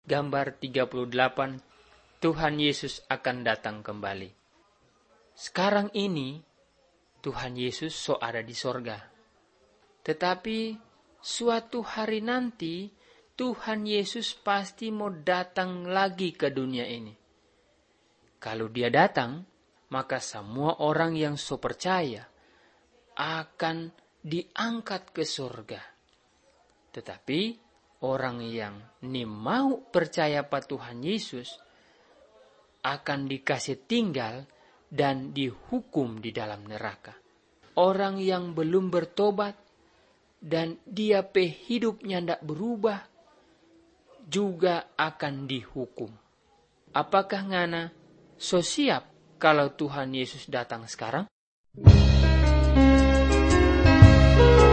Gambar 38, Tuhan Yesus akan datang kembali. Sekarang ini, Tuhan Yesus ada di sorga. Tetapi, suatu hari nanti, Tuhan Yesus pasti mau datang lagi ke dunia ini. Kalau dia datang, maka semua orang yang percaya akan diangkat ke surga. Tetapi orang yang mau percaya pada Tuhan Yesus akan dikasih tinggal dan dihukum di dalam neraka. Orang yang belum bertobat dan dia hidupnya tidak berubah juga akan dihukum. Apakah ngana siap kalau Tuhan Yesus datang sekarang?